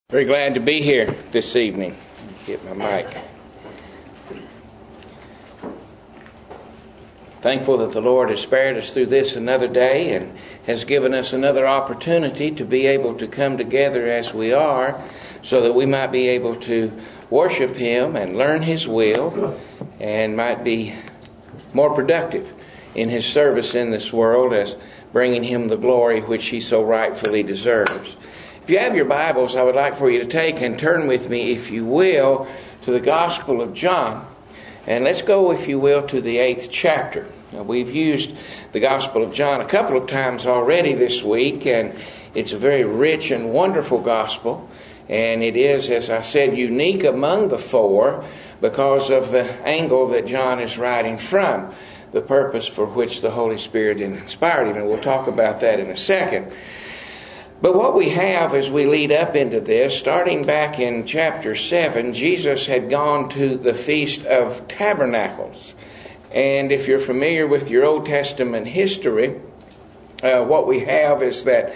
Very glad to be here this evening. Get my mic. Thankful that the Lord has spared us through this another day and has given us another opportunity to be able to come together as we are so that we might be able to worship Him and learn His will and might be more productive in His service in this world as bringing Him the glory which He so rightfully deserves. If you have your Bibles, I would like for you to take and turn with me, if you will, to the Gospel of John. And let's go, if you will, to the 8th chapter. Now, we've used the Gospel of John a couple of times already this week, and it's a very rich and wonderful Gospel. And it is, as I said, unique among the four because of the angle that John is writing from, the purpose for which the Holy Spirit inspired him. And we'll talk about that in a second. But what we have as we lead up into this, starting back in chapter 7, Jesus had gone to the Feast of Tabernacles. And if you're familiar with your Old Testament history, what we have is that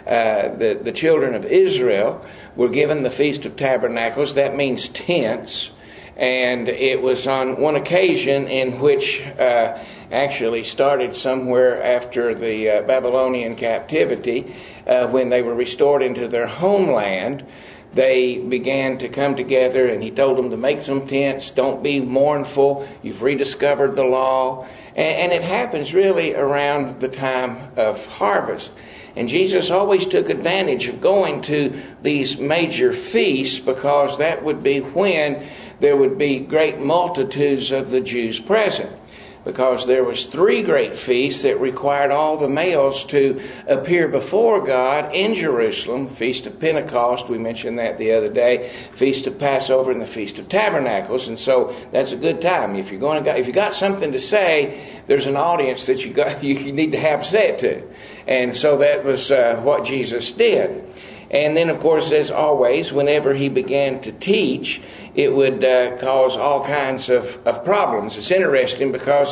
the children of Israel were given the Feast of Tabernacles. That means tents. And it was on one occasion in which actually started somewhere after the Babylonian captivity, when they were restored into their homeland. They began to come together, and he told them to make some tents. Don't be mournful. You've rediscovered the law. And it happens really around the time of harvest. And Jesus always took advantage of going to these major feasts because that would be when there would be great multitudes of the Jews present. Because there was 3 great feasts that required all the males to appear before God in Jerusalem. Feast of Pentecost, we mentioned that the other day. Feast of Passover and the Feast of Tabernacles. And so that's a good time. If you got something to say, there's an audience that you need to have said to. And so that was what Jesus did. And then, of course, as always, whenever he began to teach, it would cause all kinds of problems. It's interesting because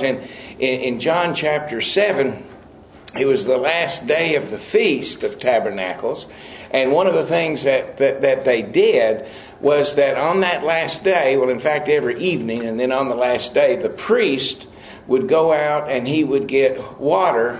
in John chapter 7, it was the last day of the Feast of Tabernacles. And one of the things that they did was that on that last day, well, in fact, every evening, and then on the last day, the priest would go out and he would get water.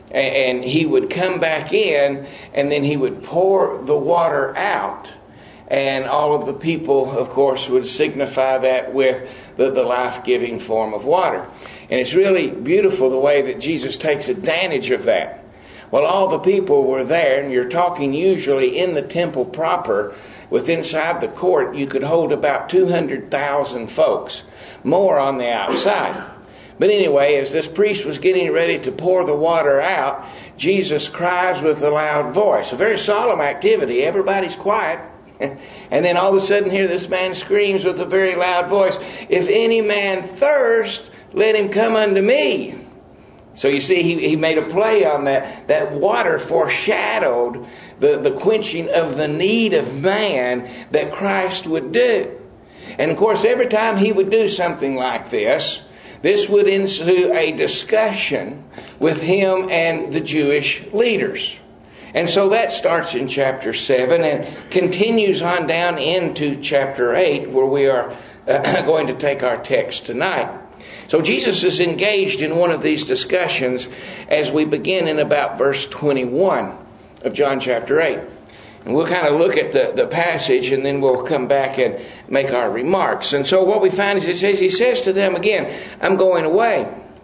And he would come back in, and then he would pour the water out. And all of the people, of course, would signify that with the life-giving form of water. And it's really beautiful the way that Jesus takes advantage of that. Well, all the people were there, and you're talking usually in the temple proper. With inside the court, you could hold about 200,000 folks, more on the outside. But anyway, as this priest was getting ready to pour the water out, Jesus cries with a loud voice. A very solemn activity. Everybody's quiet. And then all of a sudden here this man screams with a very loud voice, "If any man thirst, let him come unto me." So you see, he made a play on that. That water foreshadowed the quenching of the need of man that Christ would do. And of course, every time he would do something like this would ensue a discussion with him and the Jewish leaders. And so that starts in chapter 7 and continues on down into chapter 8, where we are going to take our text tonight. So Jesus is engaged in one of these discussions as we begin in about verse 21 of John chapter 8. And we'll kind of look at the passage, and then we'll come back and make our remarks. And so what we find is he says to them again, "I'm going away,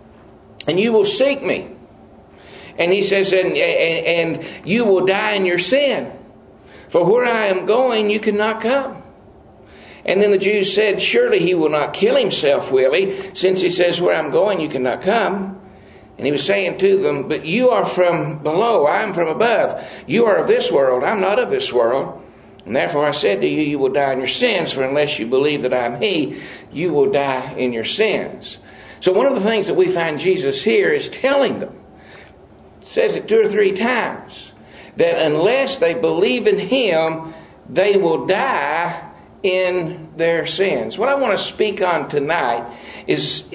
and you will seek me." And he says, and you will die in your sin. For where I am going, you cannot come. And then the Jews said, "Surely he will not kill himself, will he? Since he says, where I'm going, you cannot come." And he was saying to them, "But you are from below, I am from above. You are of this world, I'm not of this world. And therefore I said to you, you will die in your sins, for unless you believe that I am he, you will die in your sins." So one of the things that we find Jesus here is telling them, says it 2 or 3 times, that unless they believe in him, they will die in their sins. What I want to speak on tonight is,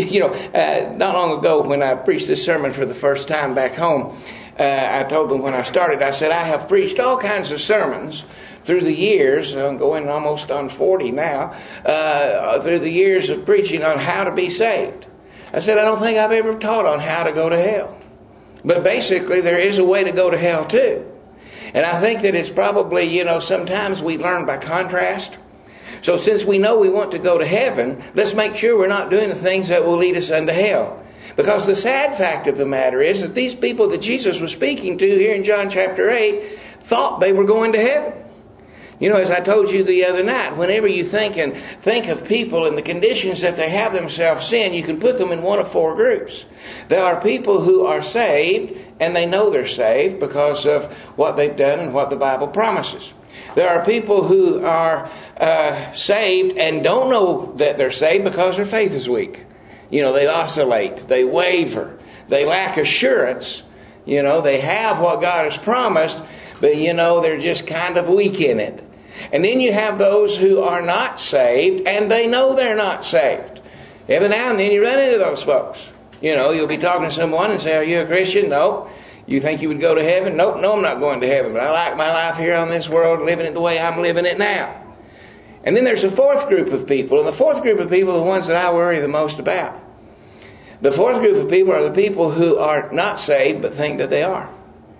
not long ago when I preached this sermon for the first time back home, I told them when I started, I said, I have preached all kinds of sermons through the years, I'm going almost on 40 now, through the years of preaching on how to be saved. I said, I don't think I've ever taught on how to go to hell. But basically, there is a way to go to hell too. And I think that it's probably, sometimes we learn by contrast. So since we know we want to go to heaven, let's make sure we're not doing the things that will lead us unto hell. Because the sad fact of the matter is that these people that Jesus was speaking to here in John chapter 8 thought they were going to heaven. As I told you the other night, whenever you think of people and the conditions that they have themselves in, you can put them in one of four groups. There are people who are saved, and they know they're saved because of what they've done and what the Bible promises. There are people who are saved and don't know that they're saved because their faith is weak. They oscillate, they waver, they lack assurance. They have what God has promised, but they're just kind of weak in it. And then you have those who are not saved, and they know they're not saved. Every now and then you run into those folks. You'll be talking to someone and say, are you a Christian? No. You think you would go to heaven? Nope, no, I'm not going to heaven. But I like my life here on this world, living it the way I'm living it now. And then there's a fourth group of people. And the fourth group of people are the ones that I worry the most about. The fourth group of people are the people who are not saved but think that they are.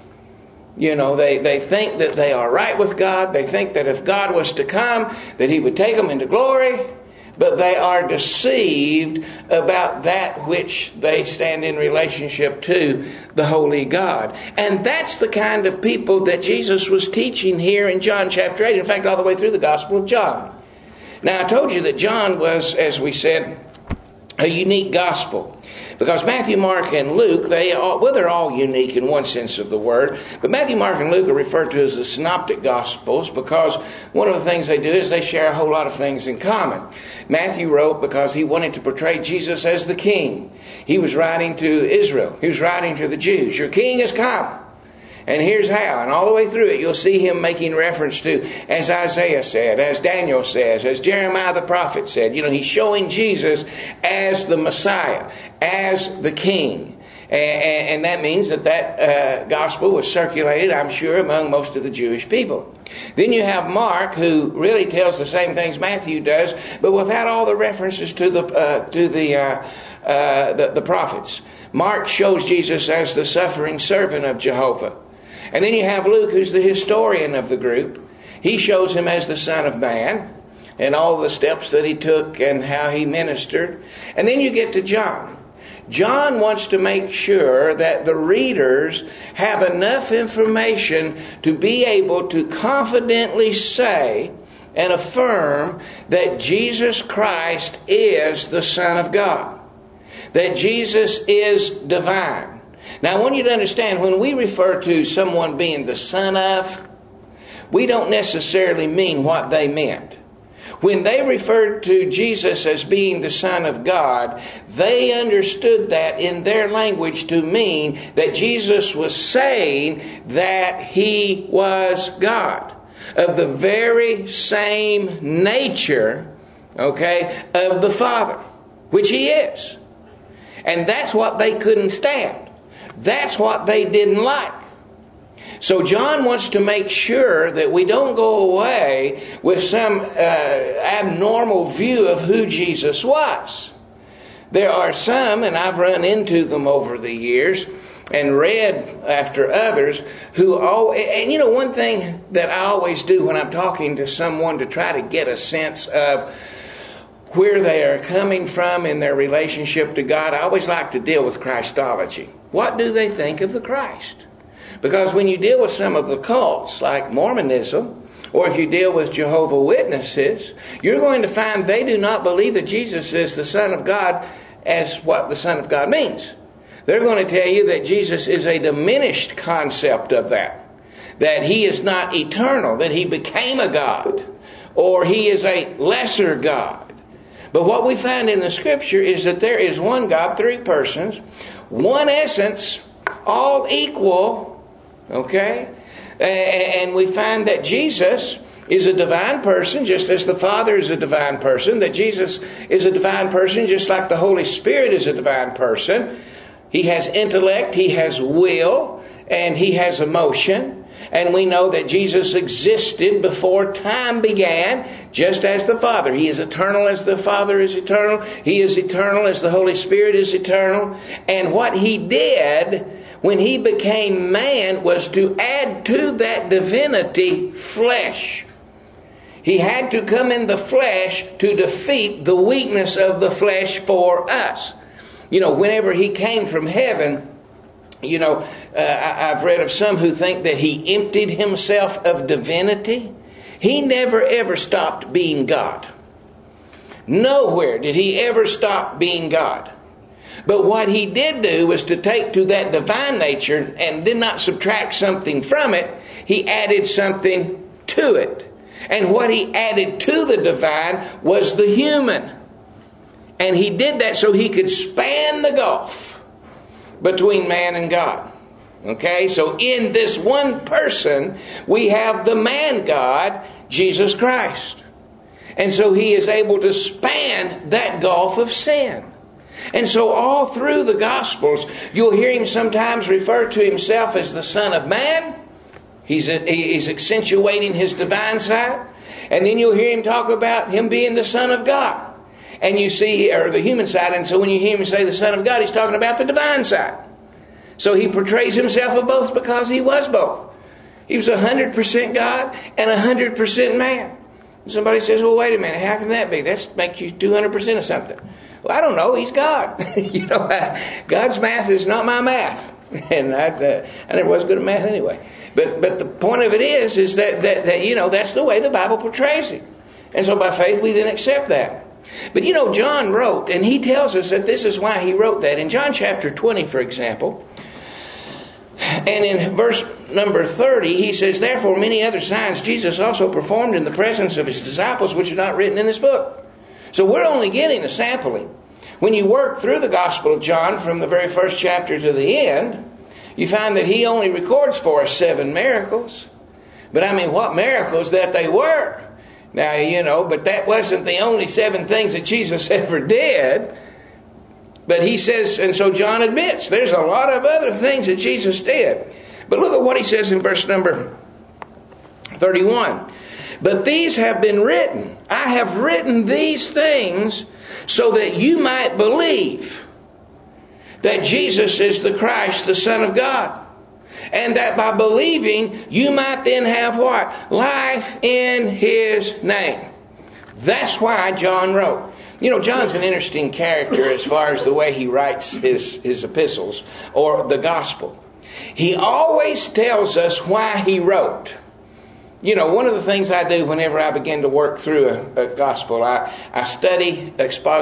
They think that they are right with God. They think that if God was to come, that He would take them into glory. But they are deceived about that which they stand in relationship to, the Holy God. And that's the kind of people that Jesus was teaching here in John chapter 8. In fact, all the way through the Gospel of John. Now, I told you that John was, as we said, a unique gospel. Because Matthew, Mark, and Luke, they're all unique in one sense of the word. But Matthew, Mark, and Luke are referred to as the synoptic gospels because one of the things they do is they share a whole lot of things in common. Matthew wrote because he wanted to portray Jesus as the king. He was writing to Israel. He was writing to the Jews. Your king has come. And here's how. And all the way through it, you'll see him making reference to, as Isaiah said, as Daniel says, as Jeremiah the prophet said. He's showing Jesus as the Messiah, as the King. And that means that gospel was circulated, I'm sure, among most of the Jewish people. Then you have Mark, who really tells the same things Matthew does, but without all the references to the prophets. Mark shows Jesus as the suffering servant of Jehovah. And then you have Luke, who's the historian of the group. He shows him as the Son of Man and all the steps that he took and how he ministered. And then you get to John. John wants to make sure that the readers have enough information to be able to confidently say and affirm that Jesus Christ is the Son of God. That Jesus is divine. Now, I want you to understand, when we refer to someone being the son of, we don't necessarily mean what they meant. When they referred to Jesus as being the Son of God, they understood that in their language to mean that Jesus was saying that He was God, of the very same nature, of the Father, which He is. And that's what they couldn't stand. That's what they didn't like. So John wants to make sure that we don't go away with some abnormal view of who Jesus was. There are some, and I've run into them over the years and read after others, and one thing that I always do when I'm talking to someone to try to get a sense of where they are coming from in their relationship to God, I always like to deal with Christology. What do they think of the Christ? Because when you deal with some of the cults, like Mormonism, or if you deal with Jehovah's Witnesses, you're going to find they do not believe that Jesus is the Son of God as what the Son of God means. They're going to tell you that Jesus is a diminished concept of that. That He is not eternal, that He became a God, or He is a lesser God. But what we find in the Scripture is that there is one God, three persons, one essence, all equal, And we find that Jesus is a divine person, just as the Father is a divine person, that Jesus is a divine person, just like the Holy Spirit is a divine person. He has intellect, He has will, and He has emotion. And we know that Jesus existed before time began, just as the Father. He is eternal as the Father is eternal. He is eternal as the Holy Spirit is eternal. And what He did when He became man was to add to that divinity flesh. He had to come in the flesh to defeat the weakness of the flesh for us. Whenever He came from heaven, I've read of some who think that He emptied Himself of divinity. He never ever stopped being God. Nowhere did He ever stop being God. But what He did do was to take to that divine nature and did not subtract something from it. He added something to it. And what He added to the divine was the human. And He did that so He could span the gulf between man and God. Okay, so in this one person, we have the man God, Jesus Christ. And so He is able to span that gulf of sin. And so all through the Gospels, you'll hear Him sometimes refer to Himself as the Son of Man. He's accentuating His divine side. And then you'll hear Him talk about Him being the Son of God. And you see, or the human side. And so when you hear Him say the Son of God, He's talking about the divine side. So He portrays Himself of both because He was both. He was 100% God and 100% man. And somebody says, well, wait a minute, how can that be? That makes you 200% of something. Well, I don't know. He's God. God's math is not my math. And I never was good at math anyway. But the point of it is that that's the way the Bible portrays Him. And so by faith we then accept that. But John wrote, and he tells us that this is why he wrote that. In John chapter 20, for example, and in verse number 30, he says, therefore many other signs Jesus also performed in the presence of His disciples, which are not written in this book. So we're only getting a sampling. When you work through the Gospel of John from the very first chapter to the end, you find that he only records for us 7 miracles. But what miracles that they were. Now, but that wasn't the only 7 things that Jesus ever did. But he says, and so John admits, there's a lot of other things that Jesus did. But look at what he says in verse number 31. But these have been written. I have written these things so that you might believe that Jesus is the Christ, the Son of God. And that by believing, you might then have what? Life in His name. That's why John wrote. John's an interesting character as far as the way he writes his epistles or the gospel. He always tells us why he wrote. One of the things I do whenever I begin to work through a gospel, I study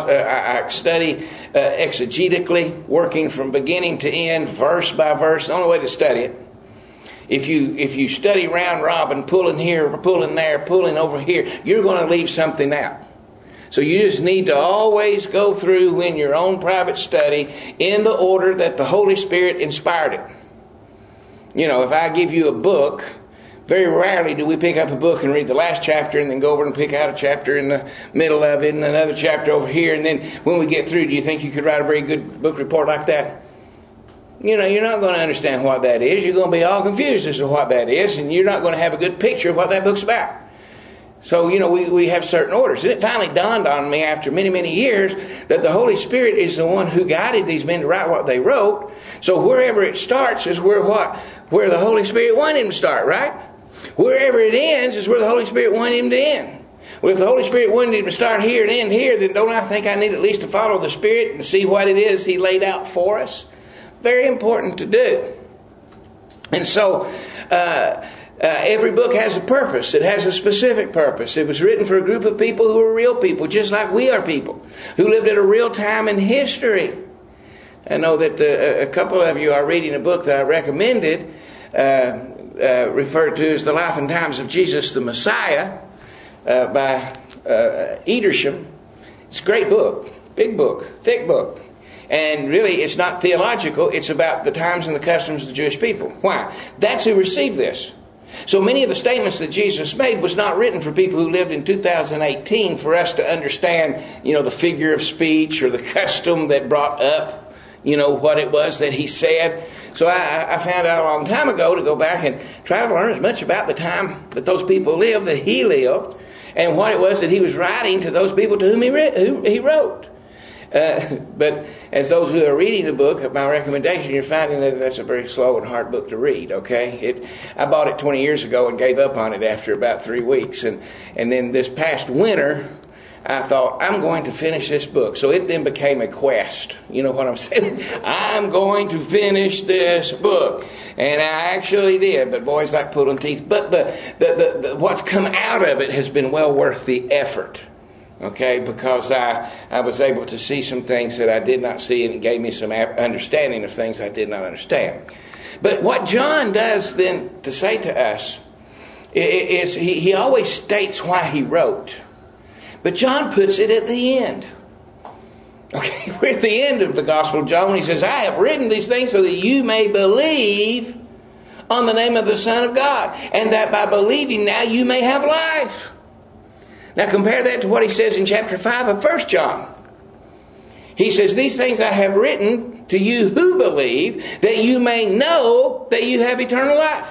exegetically, working from beginning to end, verse by verse. The only way to study it. If you study round robin, pulling here, pulling there, pulling over here, you're going to leave something out. So you just need to always go through in your own private study in the order that the Holy Spirit inspired it. If I give you a book, very rarely do we pick up a book and read the last chapter and then go over and pick out a chapter in the middle of it and another chapter over here. And then when we get through, do you think you could write a very good book report like that? You're not going to understand what that is. You're going to be all confused as to what that is. And you're not going to have a good picture of what that book's about. So, we have certain orders. And it finally dawned on me after many, many years that the Holy Spirit is the one who guided these men to write what they wrote. So wherever it starts is where the Holy Spirit wanted him to start, right? Wherever it ends is where the Holy Spirit wanted him to end. Well, if the Holy Spirit wanted him to start here and end here, then don't I think I need at least to follow the Spirit and see what it is He laid out for us? Very important to do. And so, every book has a purpose. It has a specific purpose. It was written for a group of people who are real people, just like we are people, who lived at a real time in history. I know that a couple of you are reading a book that I recommended, referred to as The Life and Times of Jesus the Messiah, by Edersheim. It's a great book, big book, thick book. And really, it's not theological. It's about the times and the customs of the Jewish people. Why? That's who received this. So many of the statements that Jesus made was not written for people who lived in 2018 for us to understand, the figure of speech or the custom that brought up, what it was that he said. So I found out a long time ago to go back and try to learn as much about the time that those people lived, that he lived, and what it was that he was writing to those people to whom he wrote. But as those who are reading the book, my recommendation, you're finding that that's a very slow and hard book to read, okay? I bought it 20 years ago and gave up on it after about 3 weeks. And then this past winter, I thought, I'm going to finish this book. So it then became a quest. You know what I'm saying? I'm going to finish this book. And I actually did, but boy, it's like pulling teeth. But the what's come out of it has been well worth the effort. Okay, because I was able to see some things that I did not see, and it gave me some understanding of things I did not understand. But what John does then to say to us is he always states why he wrote. But John puts it at the end. Okay, we're at the end of the Gospel of John when he says, I have written these things so that you may believe on the name of the Son of God, and that by believing now you may have life. Now compare that to what he says in chapter 5 of 1 John. He says, these things I have written to you who believe, that you may know that you have eternal life.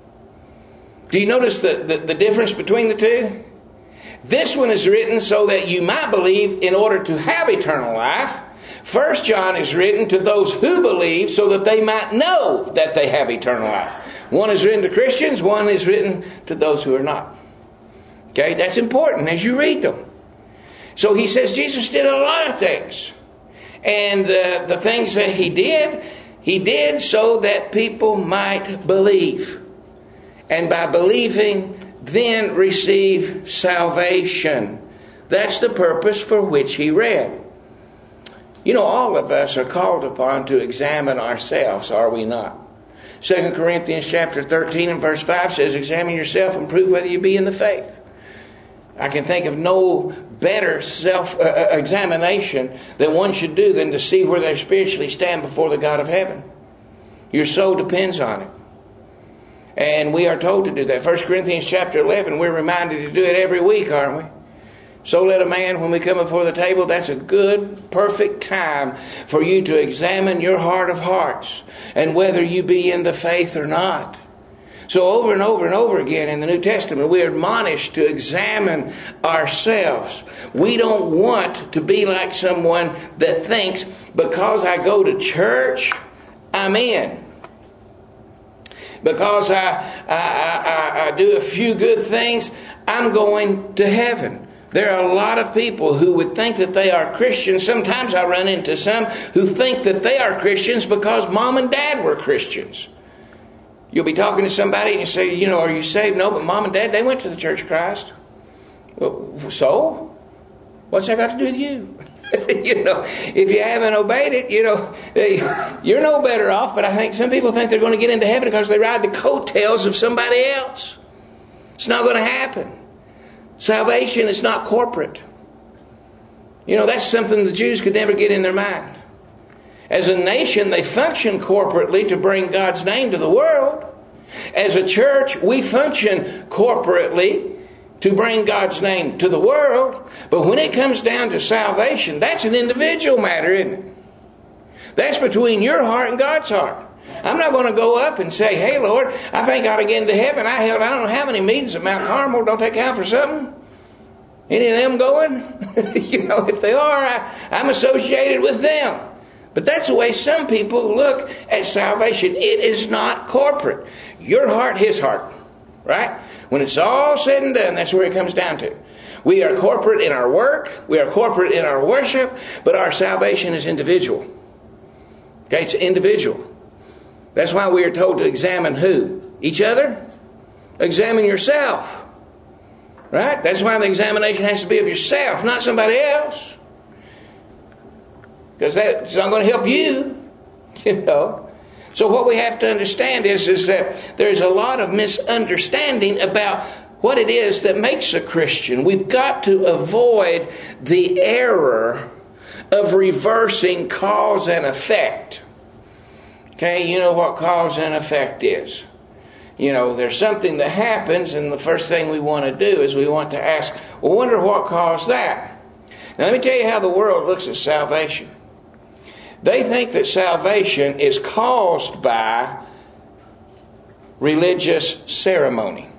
Do you notice the difference between the two? This one is written so that you might believe in order to have eternal life. 1 John is written to those who believe so that they might know that they have eternal life. One is written to Christians, one is written to those who are not. Okay, that's important as you read them. So he says Jesus did a lot of things. And the things that he did so that people might believe. And by believing, then receive salvation. That's the purpose for which he read. All of us are called upon to examine ourselves, are we not? 2 Corinthians chapter 13 and verse 5 says, examine yourself and prove whether you be in the faith. I can think of no better self-examination that one should do than to see where they spiritually stand before the God of heaven. Your soul depends on it. And we are told to do that. 1 Corinthians chapter 11, we're reminded to do it every week, aren't we? So let a man, when we come before the table, that's a good, perfect time for you to examine your heart of hearts and whether you be in the faith or not. So over and over and over again in the New Testament, we are admonished to examine ourselves. We don't want to be like someone that thinks, because I go to church, I'm in. Because I do a few good things, I'm going to heaven. There are a lot of people who would think that they are Christians. Sometimes I run into some who think that they are Christians because mom and dad were Christians. You'll be talking to somebody and you say, are you saved? No, but mom and dad, they went to the Church of Christ. Well, so? What's that got to do with you? If you haven't obeyed it, you're no better off. But I think some people think they're going to get into heaven because they ride the coattails of somebody else. It's not going to happen. Salvation is not corporate. That's something the Jews could never get in their mind. As a nation, they function corporately to bring God's name to the world. As a church, we function corporately to bring God's name to the world. But when it comes down to salvation, that's an individual matter, isn't it? That's between your heart and God's heart. I'm not going to go up and say, hey, Lord, I think I ought to get into heaven. I don't know how many meetings at Mount Carmel. Don't they count for something? Any of them going? If they are, I'm associated with them. But that's the way some people look at salvation. It is not corporate. Your heart, his heart. Right? When it's all said and done, that's where it comes down to. We are corporate in our work. We are corporate in our worship. But our salvation is individual. Okay? It's individual. That's why we are told to examine who? Each other? Examine yourself. Right? That's why the examination has to be of yourself, not somebody else. Because that's not going to help you, So what we have to understand is that there's a lot of misunderstanding about what it is that makes a Christian. We've got to avoid the error of reversing cause and effect. Okay, you know what cause and effect is. There's something that happens, and the first thing we want to do is we want to ask, well, wonder what caused that. Now let me tell you how the world looks at salvation. They think that salvation is caused by religious ceremony.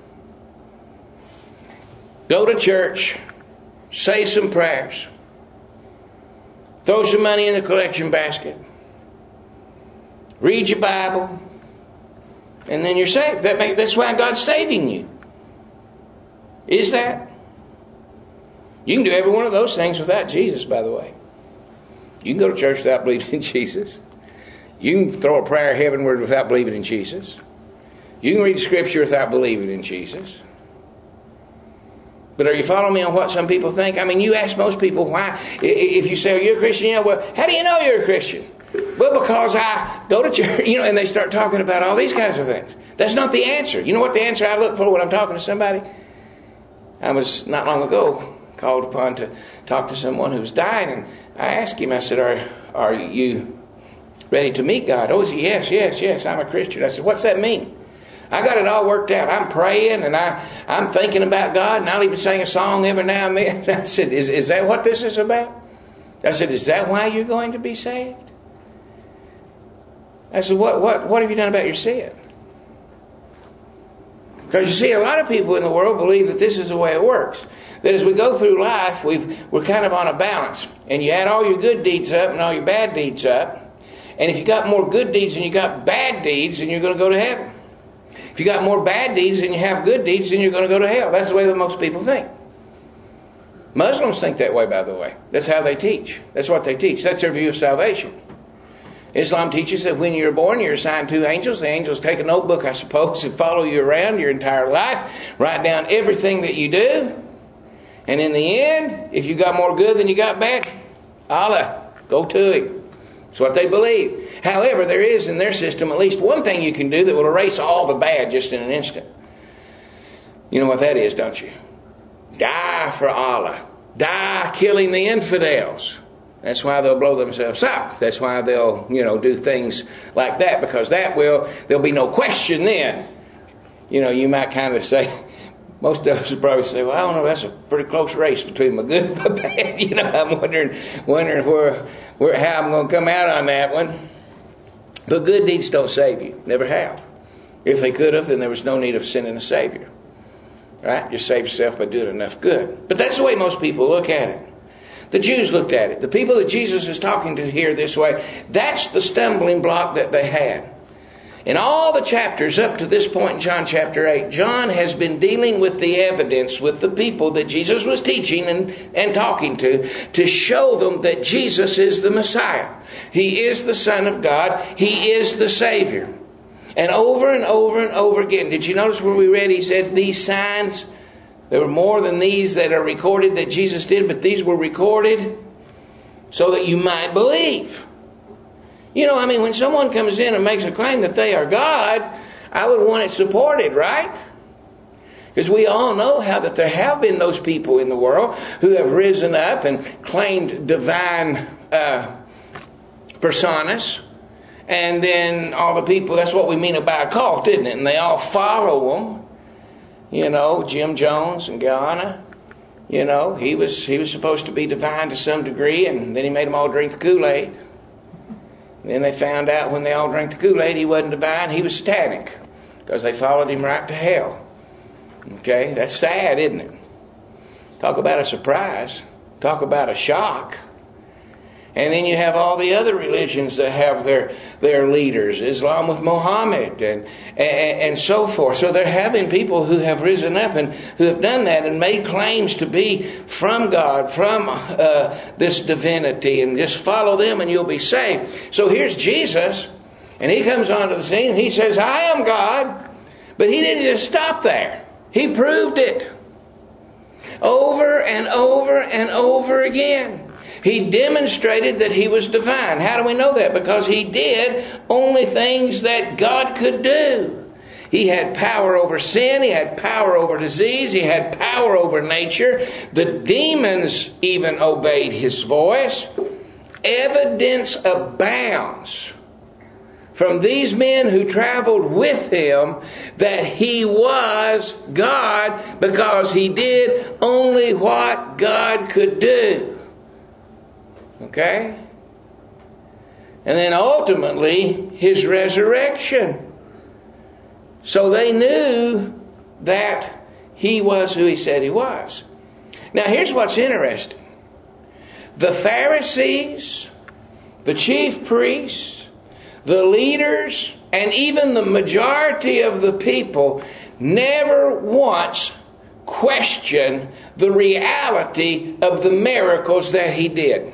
Go to church, say some prayers, throw some money in the collection basket, read your Bible, and then you're saved. That's why God's saving you. Is that? You can do every one of those things without Jesus, by the way. You can go to church without believing in Jesus. You can throw a prayer heavenward without believing in Jesus. You can read Scripture without believing in Jesus. But are you following me on what some people think? I mean, you ask most people why. If you say, are you a Christian? Well, how do you know you're a Christian? Well, because I go to church, and they start talking about all these kinds of things. That's not the answer. You know what the answer I look for when I'm talking to somebody? I was not long ago called upon to talk to someone who was dying, and I asked him, I said, are you ready to meet God? Oh, he said, yes, I'm a Christian. I said, what's that mean? I got it all worked out. I'm praying and I'm thinking about God, and I'll even sing a song every now and then. I said, is that what this is about? I said, is that why you're going to be saved? I said, what have you done about your sin? Because you see, a lot of people in the world believe that this is the way it works. That as we go through life, we're kind of on a balance. And you add all your good deeds up and all your bad deeds up. And if you got more good deeds than you got bad deeds, then you're going to go to heaven. If you got more bad deeds than you have good deeds, then you're going to go to hell. That's the way that most people think. Muslims think that way, by the way. That's how they teach. That's what they teach. That's their view of salvation. Islam teaches that when you're born, you're assigned 2 angels. The angels take a notebook, I suppose, and follow you around your entire life, write down everything that you do. And in the end, if you got more good than you got bad, Allah, go to Him. That's what they believe. However, there is in their system at least one thing you can do that will erase all the bad just in an instant. You know what that is, don't you? Die for Allah. Die killing the infidels. That's why they'll blow themselves up. That's why they'll, do things like that, because there'll be no question then. You might kind of say, most of us would probably say, well, I don't know, that's a pretty close race between my good and my bad. I'm wondering how I'm going to come out on that one. But good deeds don't save you. Never have. If they could have, then there was no need of sending a Savior. Right? Just save yourself by doing enough good. But that's the way most people look at it. The Jews looked at it. The people that Jesus is talking to here this way, that's the stumbling block that they had. In all the chapters up to this point in John chapter 8, John has been dealing with the evidence with the people that Jesus was teaching and talking to show them that Jesus is the Messiah. He is the Son of God. He is the Savior. And over and over again, did you notice where we read, he said, these signs, there were more than these that are recorded that Jesus did, but these were recorded so that you might believe. When someone comes in and makes a claim that they are God, I would want it supported, right? Because we all know how that there have been those people in the world who have risen up and claimed divine personas. And then all the people, that's what we mean by a cult, isn't it? And they all follow them. Jim Jones and Guyana. He was supposed to be divine to some degree, and then he made them all drink the Kool-Aid. And then they found out when they all drank the Kool-Aid, he wasn't divine, he was satanic. Because they followed him right to hell. Okay, that's sad, isn't it? Talk about a surprise. Talk about a shock. And then you have all the other religions that have their leaders, Islam with Muhammad and so forth. So there have been people who have risen up and who have done that and made claims to be from God, from this divinity, and just follow them and you'll be saved. So here's Jesus, and he comes onto the scene and he says, I am God. But he didn't just stop there. He proved it over and over again. He demonstrated that he was divine. How do we know that? Because he did only things that God could do. He had power over sin. He had power over disease. He had power over nature. The demons even obeyed his voice. Evidence abounds from these men who traveled with him that he was God, because he did only what God could do. Okay? and then ultimately His resurrection. So they knew that He was who He said He was. Now here's what's interesting. The Pharisees, the chief priests, the leaders, and even the majority of the people never once questioned the reality of the miracles that He did.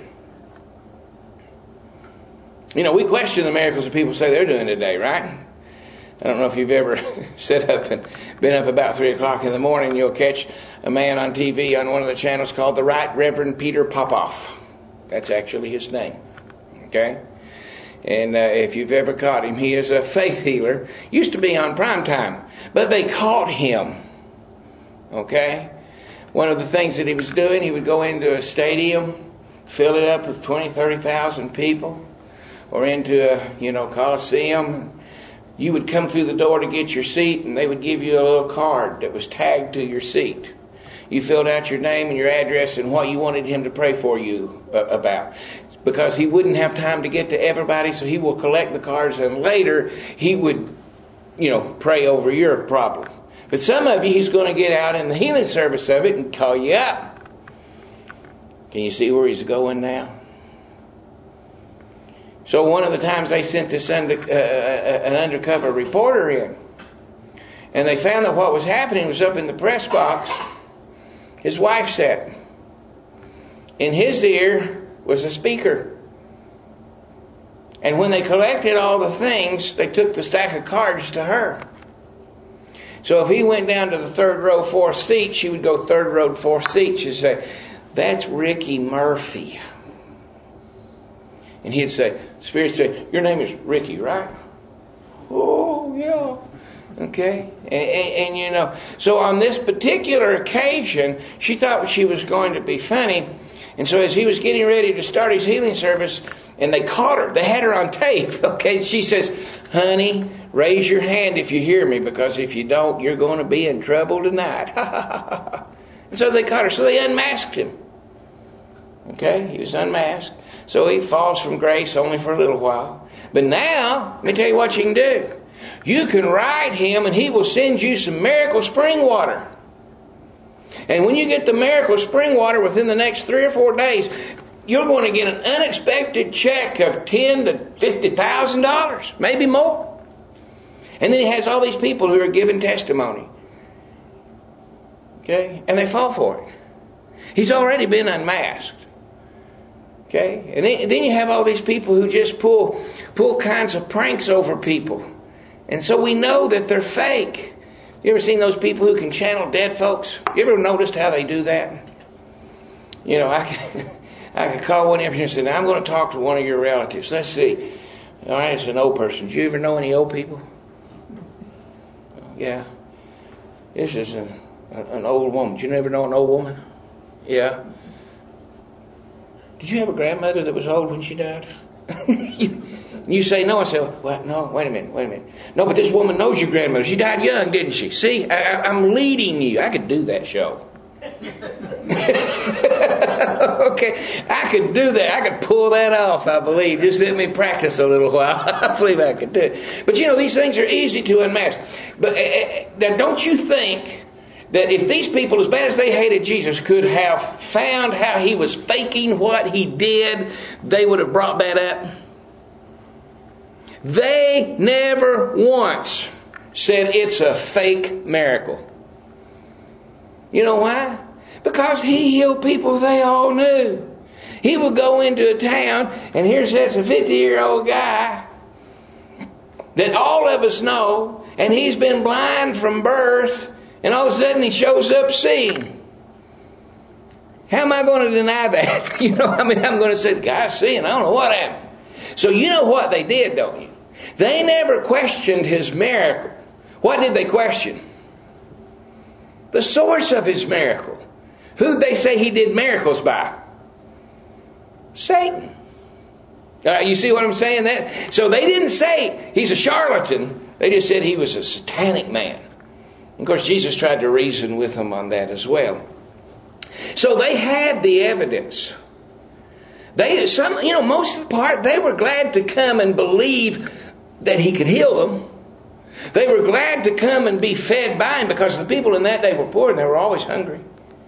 You know, we question the miracles that people say they're doing today, right? I don't know if you've ever sat up and been up about 3 o'clock in the morning. You'll catch a man on TV on one of the channels called the Right Reverend Peter Popoff. That's actually his name. Okay? And if you've ever caught him, he is a faith healer. Used to be on primetime, but they caught him. Okay? One of the things that he was doing, he would go into a stadium, fill it up with 20, 30,000 people, or into a, Coliseum. You would come through the door to get your seat, and they would give you a little card that was tagged to your seat. You filled out your name and your address and what you wanted him to pray for you about. Because he wouldn't have time to get to everybody, so he will collect the cards, and later he would, pray over your problem. But some of you, he's going to get out in the healing service of it and call you up. Can you see where he's going now? So one of the times they sent this an undercover reporter in, and they found that what was happening was up in the press box. His wife sat. In his ear was a speaker. And when they collected all the things, they took the stack of cards to her. So if he went down to the 3rd row, 4th seat, she would go 3rd row, 4th seat. She'd say, "That's Ricky Murphy." And he'd say, Spirit said, "Your name is Ricky, right?" "Oh, yeah." Okay. And so on this particular occasion, she thought she was going to be funny. And so as he was getting ready to start his healing service, and they caught her, they had her on tape. Okay. She says, "Honey, raise your hand if you hear me, because if you don't, you're going to be in trouble tonight." And so they caught her. So they unmasked him. Okay. He was unmasked. So he falls from grace only for a little while. But now, let me tell you what you can do. You can write him, and he will send you some miracle spring water. And when you get the miracle spring water within the next 3 or 4 days, you're going to get an unexpected check of $10,000 to $50,000, maybe more. And then he has all these people who are giving testimony. Okay? And they fall for it. He's already been unmasked. Okay? And then you have all these people who just pull kinds of pranks over people. And so we know that they're fake. You ever seen those people who can channel dead folks? You ever noticed how they do that? I could call one of you and say, "Now I'm going to talk to one of your relatives. Let's see." All right, it's an old person. Do you ever know any old people? Yeah. This is an old woman. Do you never know an old woman? Yeah. Did you have a grandmother that was old when she died? You say no. I say, "Well, no, wait a minute. No, but this woman knows your grandmother. She died young, didn't she? See, I'm leading you. I could do that show." Okay, I could do that. I could pull that off, I believe. Just let me practice a little while. I believe I could do it. But these things are easy to unmask. But now, don't you think that if these people, as bad as they hated Jesus, could have found how he was faking what he did, they would have brought that up? They never once said it's a fake miracle. You know why? Because he healed people they all knew. He would go into a town, and here's this a 50-year-old guy that all of us know, and he's been blind from birth, and all of a sudden he shows up seeing. How am I going to deny that? I'm going to say, the guy's seeing. I don't know what happened. So you know what they did, don't you? They never questioned his miracle. What did they question? The source of his miracle. Who'd they say he did miracles by? Satan. You see what I'm saying? So they didn't say he's a charlatan. They just said he was a satanic man. Of course, Jesus tried to reason with them on that as well. So they had the evidence. Most of the part, they were glad to come and believe that he could heal them. They were glad to come and be fed by him, because the people in that day were poor and they were always hungry.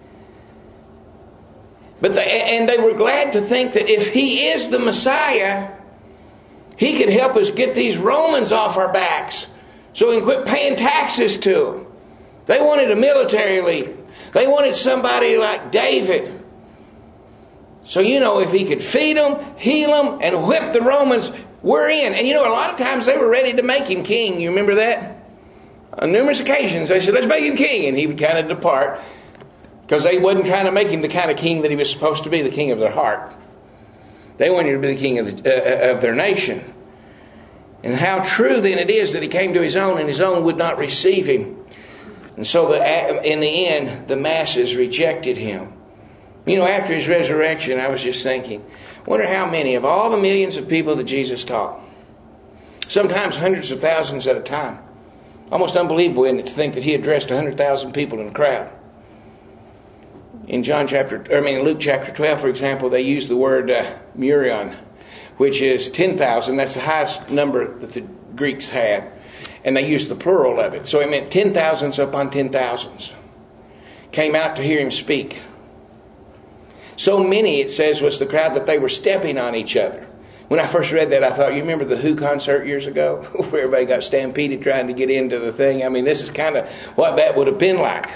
And they were glad to think that if he is the Messiah, he could help us get these Romans off our backs so we can quit paying taxes to them. They wanted a military leader. They wanted somebody like David. So, if he could feed them, heal them, and whip the Romans, we're in. And a lot of times they were ready to make him king. You remember that? On numerous occasions they said, let's make him king. And he would kind of depart, because they wasn't trying to make him the kind of king that he was supposed to be, the king of their heart. They wanted to be the king of their nation. And how true then it is that he came to his own, and his own would not receive him. And so in the end, the masses rejected him. After his resurrection, I was just thinking, wonder how many of all the millions of people that Jesus taught, sometimes hundreds of thousands at a time. Almost unbelievable, isn't it, to think that he addressed 100,000 people in a crowd. In Luke chapter 12, for example, they use the word murion, which is 10,000. That's the highest number that the Greeks had. And they used the plural of it. So it meant 10,000s upon 10,000s came out to hear him speak. So many, it says, was the crowd that they were stepping on each other. When I first read that, I thought, you remember the Who concert years ago? Where everybody got stampeded trying to get into the thing? This is kind of what that would have been like.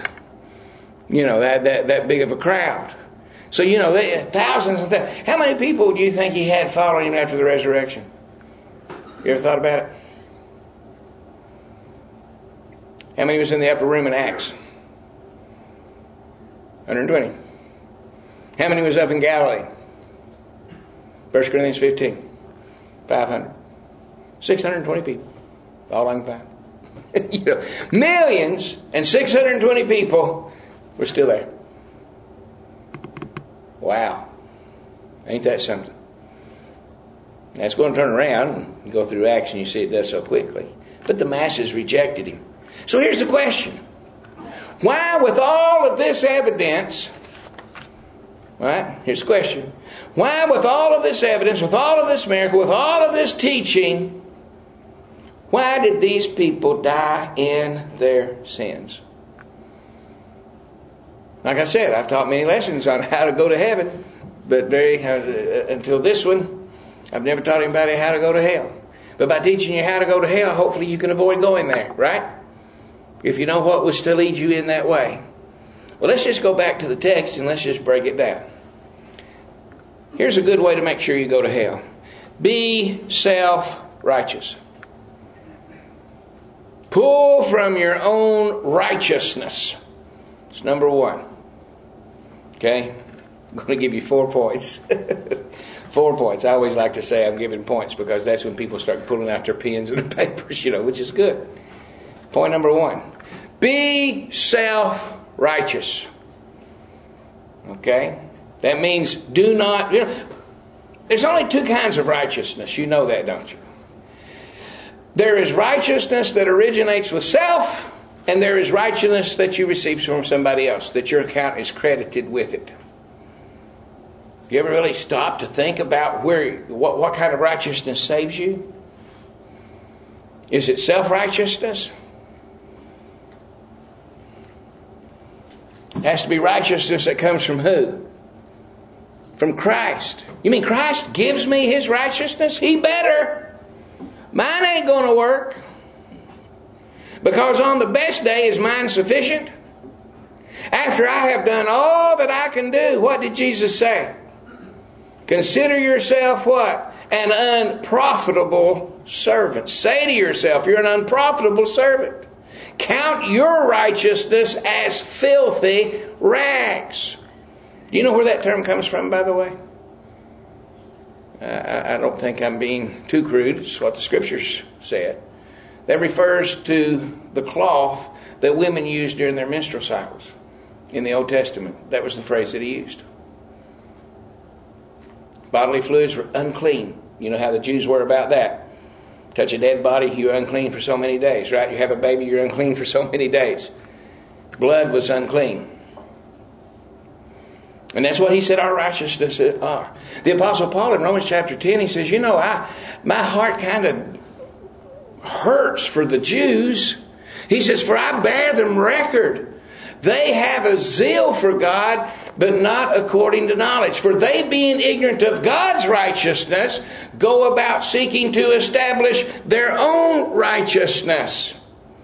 That big of a crowd. So, thousands and thousands. How many people do you think he had following him after the resurrection? You ever thought about it? How many was in the upper room in Acts? 120. How many was up in Galilee? 1 Corinthians 15. 500. 620 people. All I can find. Millions and 620 people were still there. Wow. Ain't that something? That's going to turn around and you go through Acts and you see it does so quickly. But the masses rejected him. So here's the question. Why, with all of this evidence, right? Here's the question. Why, with all of this evidence, with all of this miracle, with all of this teaching, why did these people die in their sins? Like I said, I've taught many lessons on how to go to heaven, but until this one, I've never taught anybody how to go to hell. But by teaching you how to go to hell, hopefully you can avoid going there, right? If you know what was to lead you in that way. Well, let's just go back to the text and let's just break it down. Here's a good way to make sure you go to hell. Be self-righteous. Pull from your own righteousness. It's number one. Okay? I'm going to give you 4 points. 4 points. I always like to say I'm giving points because that's when people start pulling out their pens and their papers, which is good. Point number 1. Be self-righteous. Okay? That means do not... there's only 2 kinds of righteousness. You know that, don't you? There is righteousness that originates with self, and there is righteousness that you receive from somebody else, that your account is credited with it. You ever really stop to think about what kind of righteousness saves you? Is it self-righteousness? It has to be righteousness that comes from who? From Christ. You mean Christ gives me His righteousness? He better. Mine ain't going to work. Because on the best day is mine sufficient? After I have done all that I can do, what did Jesus say? Consider yourself what? An unprofitable servant. Say to yourself, you're an unprofitable servant. Count your righteousness as filthy rags. Do you know where that term comes from, by the way? I don't think I'm being too crude. It's what the Scriptures said. That refers to the cloth that women used during their menstrual cycles in the Old Testament. That was the phrase that He used. Bodily fluids were unclean. You know how the Jews were about that. Touch a dead body, you're unclean for so many days, right? You have a baby, you're unclean for so many days. Blood was unclean. And that's what he said our righteousness are. The Apostle Paul in Romans chapter 10, he says, my heart kind of hurts for the Jews. He says, for I bear them record. They have a zeal for God, but not according to knowledge. For they, being ignorant of God's righteousness, go about seeking to establish their own righteousness.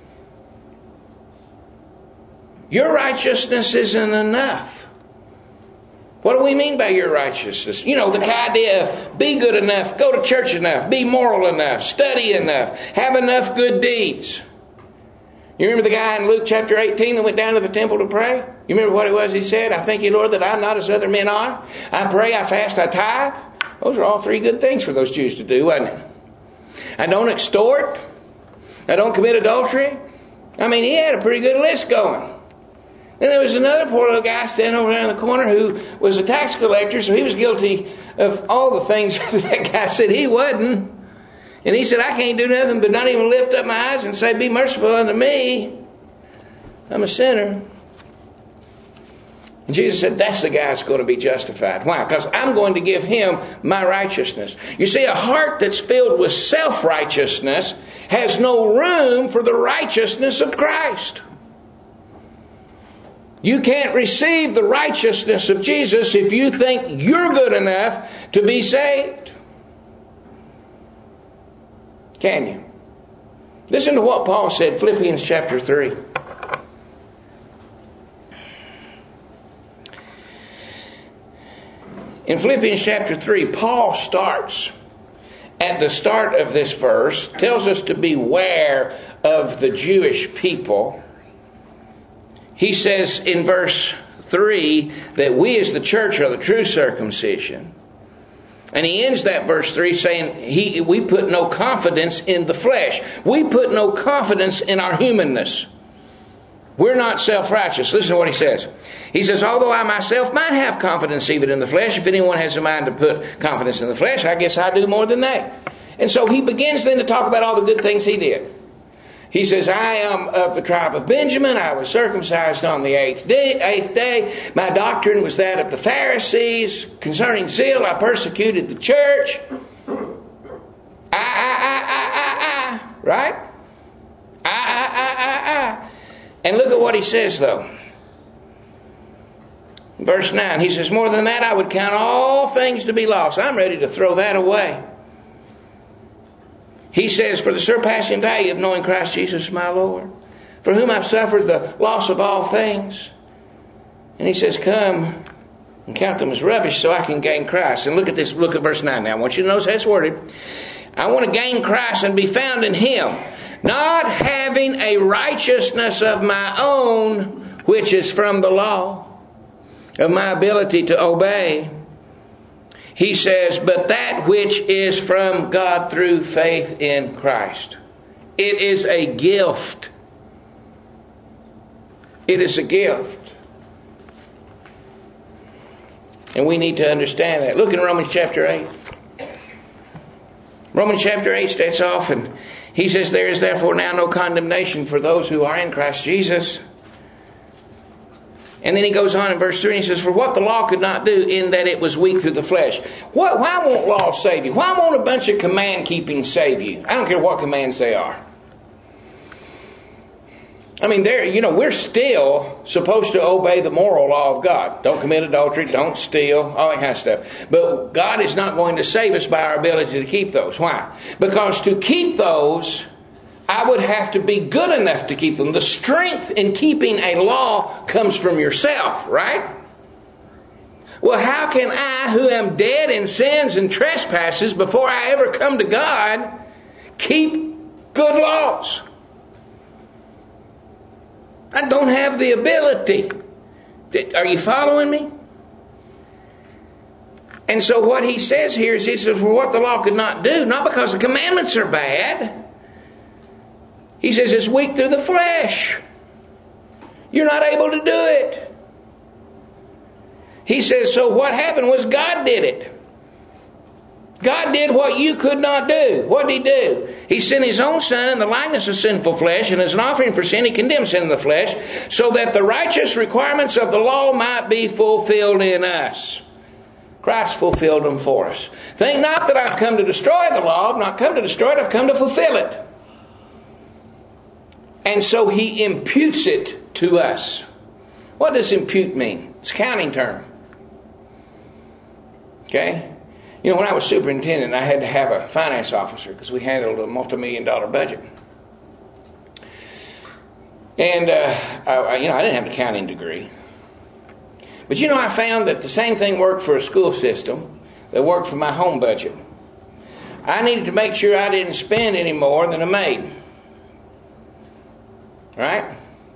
Your righteousness isn't enough. What do we mean by your righteousness? The idea of be good enough, go to church enough, be moral enough, study enough, have enough good deeds. You remember the guy in Luke chapter 18 that went down to the temple to pray? You remember what it was he said? I thank you, Lord, that I'm not as other men are. I pray, I fast, I tithe. Those are all three good things for those Jews to do, wasn't it? I don't extort. I don't commit adultery. He had a pretty good list going. Then there was another poor little guy standing over there in the corner who was a tax collector, so he was guilty of all the things that guy said he wasn't. And he said, I can't do nothing but not even lift up my eyes and say, be merciful unto me. I'm a sinner. And Jesus said, that's the guy that's going to be justified. Why? Because I'm going to give him my righteousness. You see, a heart that's filled with self-righteousness has no room for the righteousness of Christ. You can't receive the righteousness of Jesus if you think you're good enough to be saved. Can you? Listen to what Paul said, Philippians chapter 3. In Philippians chapter 3, Paul starts at the start of this verse, tells us to beware of the Jewish people. He says in verse 3 that we as the church are the true circumcision. And he ends that verse 3 saying, we put no confidence in the flesh. We put no confidence in our humanness. We're not self-righteous. Listen to what he says. He says, although I myself might have confidence even in the flesh, if anyone has a mind to put confidence in the flesh, I guess I do more than that. And so he begins then to talk about all the good things he did. He says, I am of the tribe of Benjamin. I was circumcised on the eighth day. My doctrine was that of the Pharisees. Concerning zeal, I persecuted the church. Right? And look at what he says, though. Verse 9, he says, more than that, I would count all things to be lost. I'm ready to throw that away. He says, for the surpassing value of knowing Christ Jesus my Lord, for whom I've suffered the loss of all things. And he says, come and count them as rubbish so I can gain Christ. And look at this, look at verse 9 now. I want you to notice how it's worded. I want to gain Christ and be found in him, not having a righteousness of my own, which is from the law, of my ability to obey. He says, but that which is from God through faith in Christ. It is a gift. It is a gift. And we need to understand that. Look in Romans chapter 8. Romans chapter 8 starts off and he says, there is therefore now no condemnation for those who are in Christ Jesus. And then he goes on in verse 3 and he says, for what the law could not do in that it was weak through the flesh. Why won't law save you? Why won't a bunch of command keeping save you? I don't care what commands they are. I mean, we're still supposed to obey the moral law of God. Don't commit adultery, don't steal, all that kind of stuff. But God is not going to save us by our ability to keep those. Why? Because to keep those, I would have to be good enough to keep them. The strength in keeping a law comes from yourself, right? Well, how can I, who am dead in sins and trespasses before I ever come to God, keep good laws? I don't have the ability. Are you following me? And so what he says here is, he says, for what the law could not do, not because the commandments are bad. He says it's weak through the flesh. You're not able to do it. He says, so what happened was God did it. God did what you could not do. What did He do? He sent His own Son in the likeness of sinful flesh, and as an offering for sin, He condemned sin in the flesh, so that the righteous requirements of the law might be fulfilled in us. Christ fulfilled them for us. Think not that I've come to destroy the law. I've not come to destroy it. I've come to fulfill it. And so He imputes it to us. What does impute mean? It's a accounting term. Okay? You know, when I was superintendent, I had to have a finance officer because we handled a multi-million-dollar budget. And, I didn't have an accounting degree. But, I found that the same thing worked for a school system that worked for my home budget. I needed to make sure I didn't spend any more than I made. Right?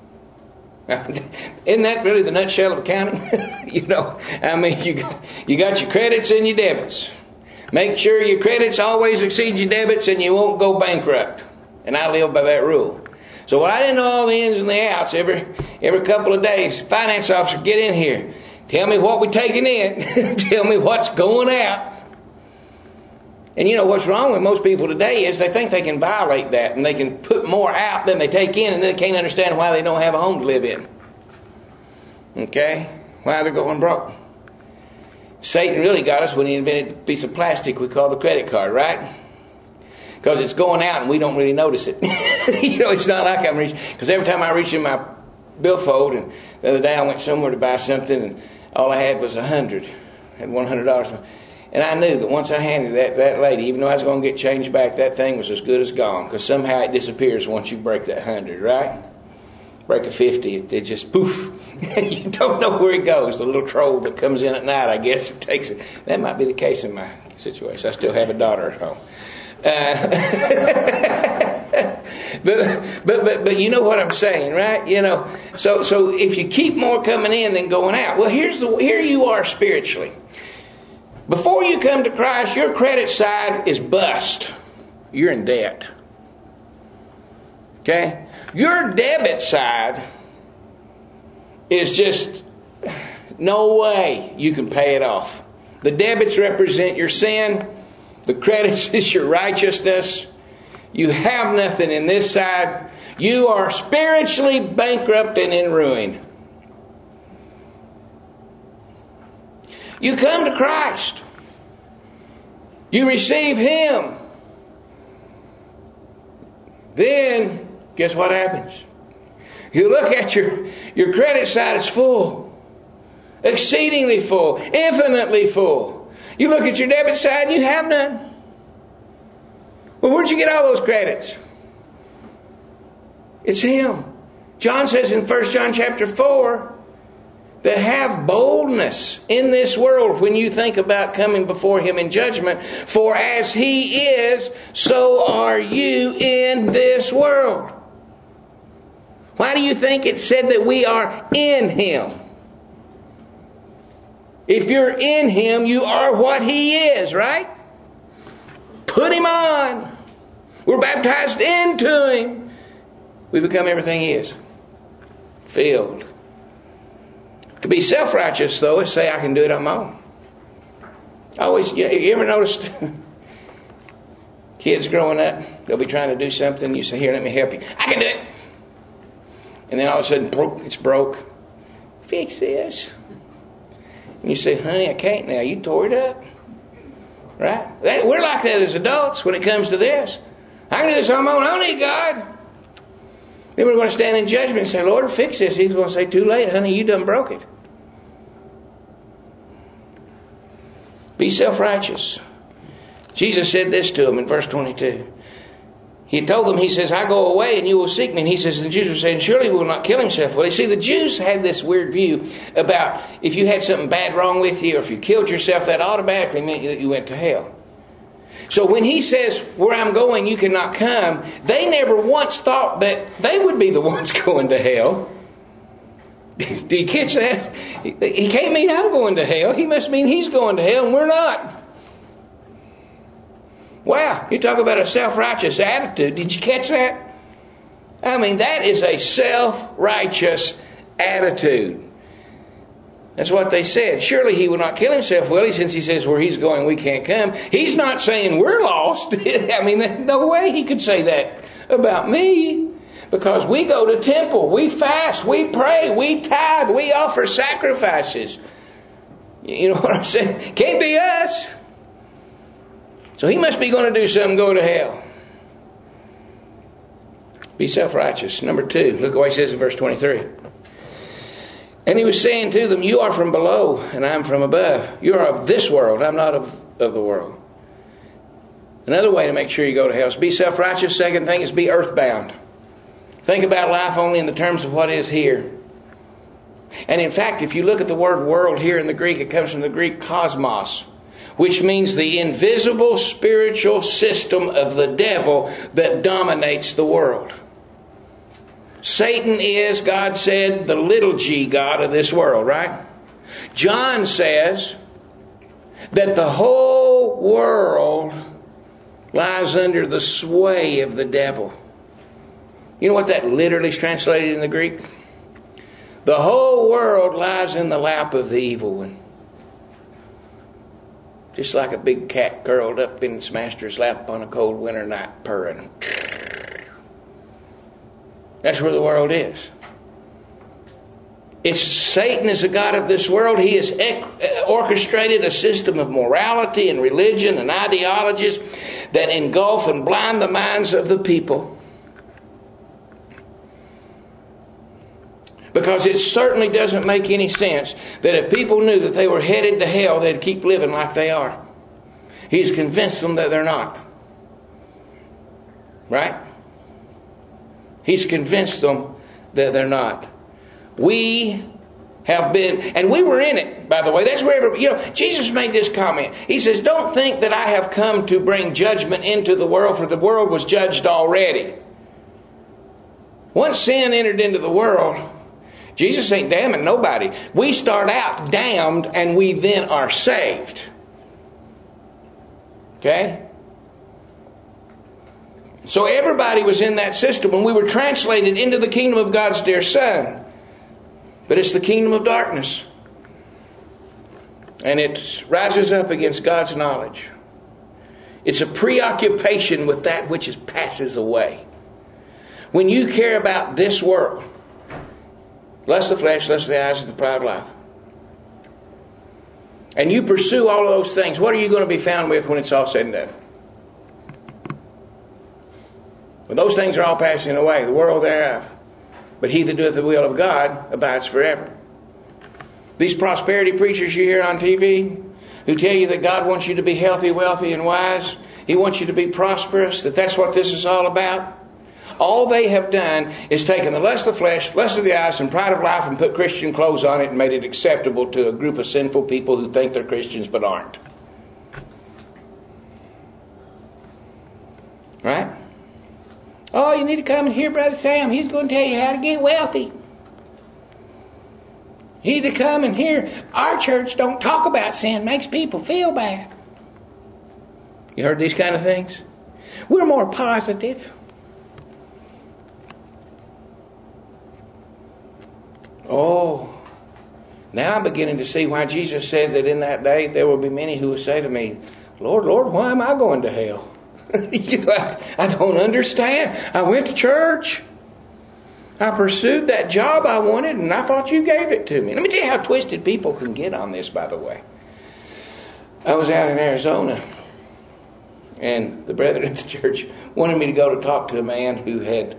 Isn't that really the nutshell of accounting? You got your credits and your debits. Make sure your credits always exceed your debits and you won't go bankrupt. And I live by that rule. So I didn't know all the ins and the outs every couple of days. Finance officer, get in here. Tell me what we're taking in. Tell me what's going out. And what's wrong with most people today is they think they can violate that and they can put more out than they take in, and then they can't understand why they don't have a home to live in. Okay? Why they're going broke. Satan really got us when he invented the piece of plastic we call the credit card, right? Because it's going out and we don't really notice it. It's not like I'm reaching. Because every time I reach in my billfold, and the other day I went somewhere to buy something and all I had was $100. I had $100. And I knew that once I handed that lady, even though I was going to get changed back, that thing was as good as gone. Because somehow it disappears once you break that 100, right? Break a 50, it just poof. You don't know where it goes. The little troll that comes in at night, I guess, it takes it. That might be the case in my situation. I still have a daughter at home. But you know what I'm saying, right? So if you keep more coming in than going out, well, here you are spiritually. Before you come to Christ, your credit side is bust. You're in debt. Okay? Your debit side is just no way you can pay it off. The debits represent your sin. The credits is your righteousness. You have nothing in this side. You are spiritually bankrupt and in ruin. You come to Christ. You receive Him. Then, guess what happens? You look at your credit side, it's full. Exceedingly full. Infinitely full. You look at your debit side, you have none. Well, where'd you get all those credits? It's Him. John says in 1 John chapter 4, that have boldness in this world when you think about coming before Him in judgment. For as He is, so are you in this world. Why do you think it said that we are in Him? If you're in Him, you are what He is, right? Put Him on. We're baptized into Him. We become everything He is. Filled. To be self-righteous, though, is say I can do it on my own. You ever noticed kids growing up, they'll be trying to do something, you say, here, let me help you. I can do it. And then all of a sudden, it's broke. Fix this. And you say, honey, I can't now. You tore it up. Right? We're like that as adults when it comes to this. I can do this on my own. I don't need God. Then we're going to stand in judgment and say, Lord, fix this. He's going to say, too late, honey, you done broke it. Be self-righteous. Jesus said this to them in verse 22. He told them, He says, I go away and you will seek me. And He says, and the Jews were saying, surely He will not kill Himself. Well, you see, the Jews had this weird view about if you had something bad wrong with you or if you killed yourself, that automatically meant that you went to hell. So when He says, where I'm going, you cannot come, they never once thought that they would be the ones going to hell. Do you catch that? He can't mean I'm going to hell. He must mean He's going to hell and we're not. Wow, you talk about a self-righteous attitude. Did you catch that? I mean, that is a self-righteous attitude. That's what they said. Surely he will not kill himself, will he? Since he says where he's going, we can't come. He's not saying we're lost. I mean, there's no way he could say that about me. Because we go to temple, we fast, we pray, we tithe, we offer sacrifices. You know what I'm saying? Can't be us. So he must be going to do something, go to hell. Be self-righteous. Number 2, look what he says in verse 23. And he was saying to them, you are from below, and I'm from above. You are of this world, I'm not of the world. Another way to make sure you go to hell is be self-righteous. Second thing is be earthbound. Think about life only in the terms of what is here. And in fact, if you look at the word world here in the Greek, it comes from the Greek cosmos, which means the invisible spiritual system of the devil that dominates the world. Satan is, God said, the little g god of this world, right? John says that the whole world lies under the sway of the devil. You know what that literally is translated in the Greek? The whole world lies in the lap of the evil one. Just like a big cat curled up in its master's lap on a cold winter night purring. That's where the world is. Satan is the god of this world. He has orchestrated a system of morality and religion and ideologies that engulf and blind the minds of the people. Because it certainly doesn't make any sense that if people knew that they were headed to hell, they'd keep living like they are. He's convinced them that they're not. Right? He's convinced them that they're not. We have been, and we were in it, by the way. That's where, Jesus made this comment. He says, don't think that I have come to bring judgment into the world, for the world was judged already. Once sin entered into the world, Jesus ain't damning nobody. We start out damned and we then are saved. Okay? So everybody was in that system and we were translated into the kingdom of God's dear Son. But it's the kingdom of darkness. And it rises up against God's knowledge. It's a preoccupation with that which passes away. When you care about this world, lust of the flesh, lust of the eyes, and the pride of life, and you pursue all of those things, what are you going to be found with when it's all said and done? Well, those things are all passing away, the world thereof. But he that doeth the will of God abides forever. These prosperity preachers you hear on TV who tell you that God wants you to be healthy, wealthy, and wise, He wants you to be prosperous, that's what this is all about. All they have done is taken the lust of the flesh, lust of the eyes, and pride of life and put Christian clothes on it and made it acceptable to a group of sinful people who think they're Christians but aren't. Right? Oh, you need to come and hear Brother Sam. He's going to tell you how to get wealthy. You need to come and hear. Our church don't talk about sin. It makes people feel bad. You heard these kind of things? We're more positive. Oh, now I'm beginning to see why Jesus said that in that day there will be many who will say to me, Lord, Lord, why am I going to hell? I don't understand. I went to church. I pursued that job I wanted, and I thought you gave it to me. Let me tell you how twisted people can get on this, by the way. I was out in Arizona, and the brethren at the church wanted me to go to talk to a man who had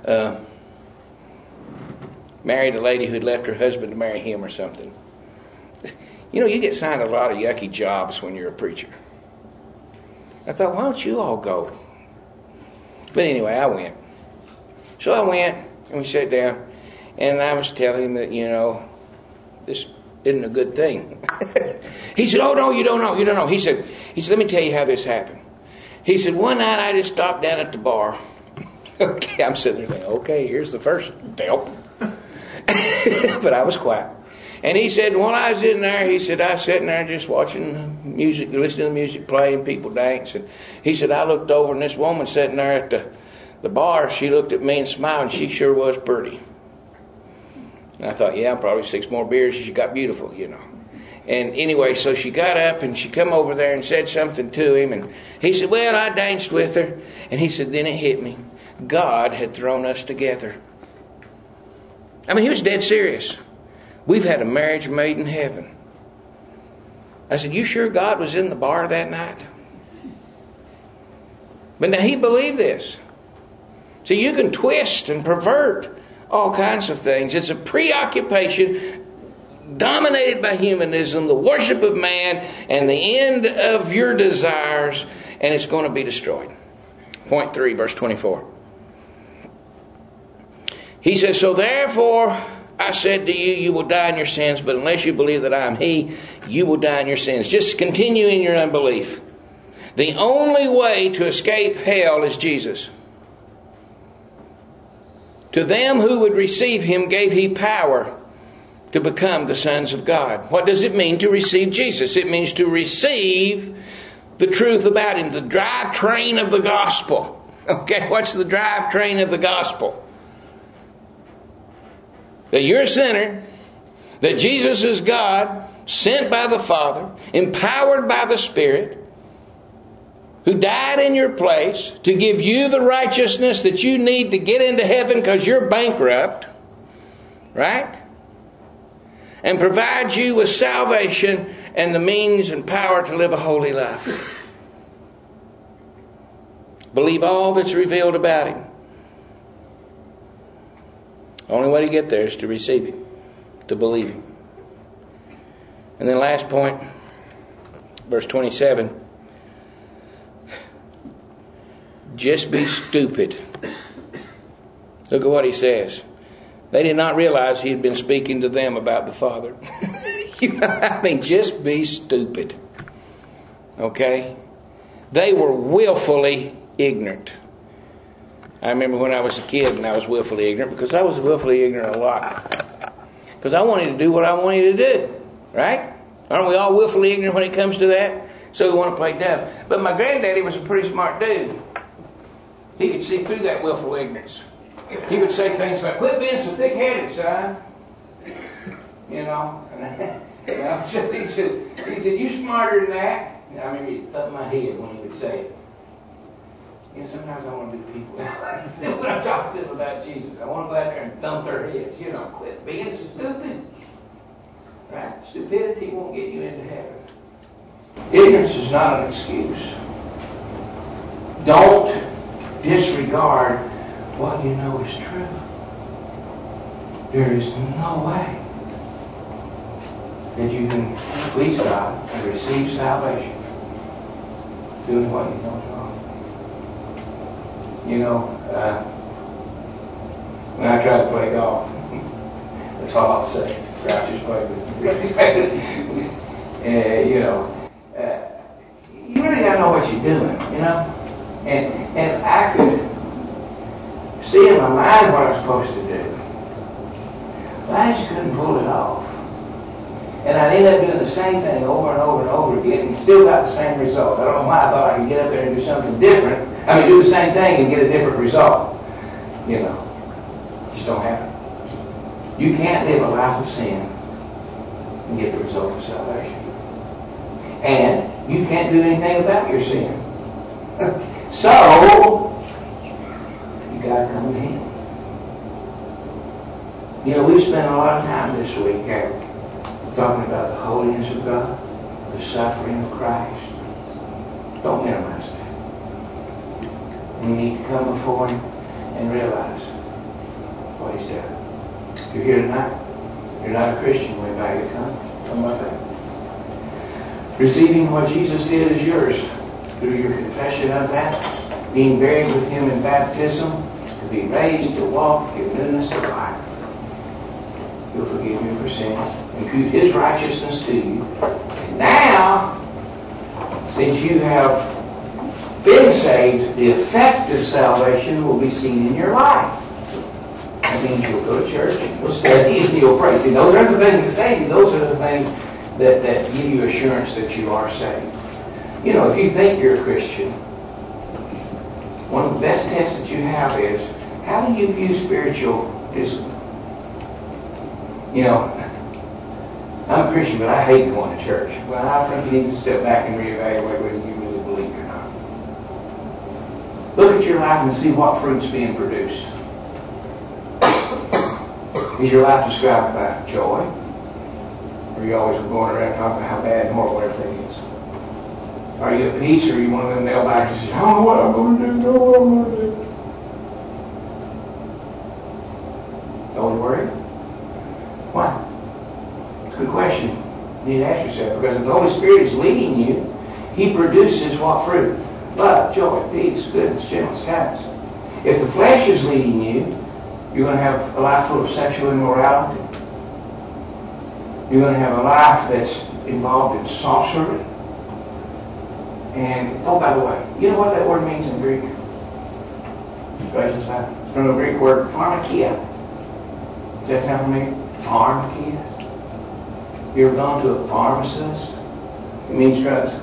married a lady who had left her husband to marry him or something. You get signed a lot of yucky jobs when you're a preacher. I thought, why don't you all go? But anyway, I went. So I went, and we sat down, and I was telling him that, this isn't a good thing. He said, oh, no, you don't know. He said, let me tell you how this happened. He said, one night I just stopped down at the bar. Okay, I'm sitting there thinking, okay, here's the first help. But I was quiet. And he said, while I was in there, he said, I was sitting there just watching music, listening to music play and people dance. And he said, I looked over and this woman sitting there at the bar, she looked at me and smiled, and she sure was pretty. And I thought, yeah, probably 6 more beers. She got beautiful, you know. And anyway, so she got up and she come over there and said something to him. And he said, well, I danced with her. And he said, then it hit me. God had thrown us together. I mean, he was dead serious. We've had a marriage made in heaven. I said, you sure God was in the bar that night? But now he believed this. So you can twist and pervert all kinds of things. It's a preoccupation dominated by humanism, the worship of man, and the end of your desires, and it's going to be destroyed. Point 3, verse 24. He says, so therefore I said to you, you will die in your sins, but unless you believe that I am He, you will die in your sins. Just continue in your unbelief. The only way to escape hell is Jesus. To them who would receive Him gave He power to become the sons of God. What does it mean to receive Jesus? It means to receive the truth about Him, the drivetrain of the gospel. Okay, what's the drivetrain of the gospel? That you're a sinner, that Jesus is God, sent by the Father, empowered by the Spirit, who died in your place to give you the righteousness that you need to get into heaven because you're bankrupt, right? And provides you with salvation and the means and power to live a holy life. Believe all that's revealed about Him. The only way to get there is to receive Him, to believe Him. And then last point, verse 27. Just be stupid. Look at what he says. They did not realize he had been speaking to them about the Father. I mean, just be stupid. Okay? They were willfully ignorant. I remember when I was a kid and I was willfully ignorant, because I was willfully ignorant a lot. Because I wanted to do what I wanted to do. Right? Aren't we all willfully ignorant when it comes to that? So we want to play dumb. But my granddaddy was a pretty smart dude. He could see through that willful ignorance. He would say things like, quit being so thick-headed, son. You know. He said, you smarter than that. And I remember he'd thump my head when he would say it. You know, sometimes I want to be people when I talk to them about Jesus. I want to go out there and thump their heads. You know, quit being so stupid. Right? Stupidity won't get you into heaven. Ignorance is not an excuse. Don't disregard what you know is true. There is no way that you can please God and receive salvation doing what you know is wrong. You know, when I tried to play golf, that's all I'll say. Grouch played with me. You really gotta know what you're doing, you know? And I could see in my mind what I was supposed to do. But I just couldn't pull it off. And I'd end up doing the same thing over and over and over again and still got the same result. I don't know why I thought I could get up there and do something different. Do the same thing and get a different result. You know, just don't happen. You can't live a life of sin and get the result of salvation. And you can't do anything about your sin. So, you got to come to Him. You know, we've spent a lot of time this week talking about the holiness of God, the suffering of Christ. Don't minimize that. We need to come before Him and realize what He's done. If you're here tonight, you're not a Christian, we invite you to come like that. Receiving what Jesus did is yours through your confession of that, being buried with Him in baptism, to be raised to walk in newness of life. He'll forgive you for sins, impute His righteousness to you. And now, since you have been saved, the effect of salvation will be seen in your life. That means you'll go to church, and you'll study, and you'll pray. See, those aren't the things that save you. Those are the things that give you assurance that you are saved. You know, if you think you're a Christian, one of the best tests that you have is, how do you view spiritual discipline? You know, I'm a Christian, but I hate going to church. Well, I think you need to step back and reevaluate whether you really believe or not. Look at your life and see what fruit's being produced. Is your life described by joy? Or are you always going around talking about how bad and horrible everything is? Are you at peace, or are you one of them nail-biters who says, I don't know what I'm going to do, know what I'm going to do? Always worried? Why? It's a good question. You need to ask yourself. Because if the Holy Spirit is leading you, He produces what fruit? Love, joy, peace, goodness, gentleness, kindness. If the flesh is leading you, you're going to have a life full of sexual immorality. You're going to have a life that's involved in sorcery. And, oh, by the way, you know what that word means in Greek? It's from the Greek word pharmakia. Does that sound familiar? Pharmakia. You ever gone to a pharmacist? It means drugs.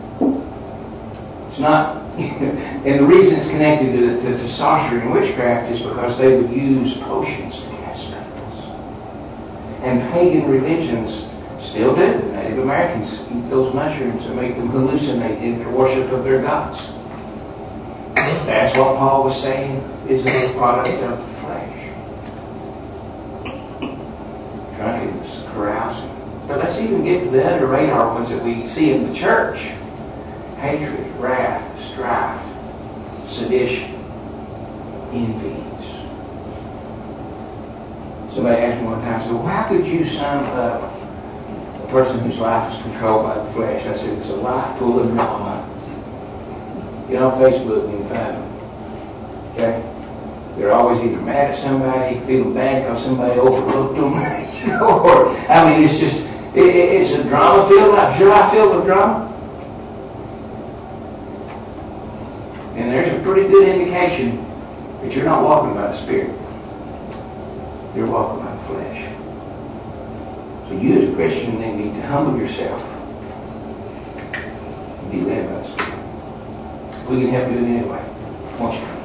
It's not, and the reason it's connected to sorcery and witchcraft is because they would use potions to cast spells. And pagan religions still do. The Native Americans eat those mushrooms and make them hallucinate in their worship of their gods. That's what Paul was saying is a product of the flesh. Drunkenness, carousing. But let's even get to the other radar ones that we see in the church. Hatred, wrath, strife, sedition, envies. Somebody asked me one time, so how could you sum up a person whose life is controlled by the flesh? I said, it's a life full of drama. Get on Facebook and you can find them. Okay? They're always either mad at somebody, feeling bad because somebody overlooked them, or, I mean, it's just, it's a drama-filled life. Your life filled with drama? And there's a pretty good indication that you're not walking by the Spirit. You're walking by the flesh. So you as a Christian then need to humble yourself and be led by the Spirit. We can help you in any way. Won't you?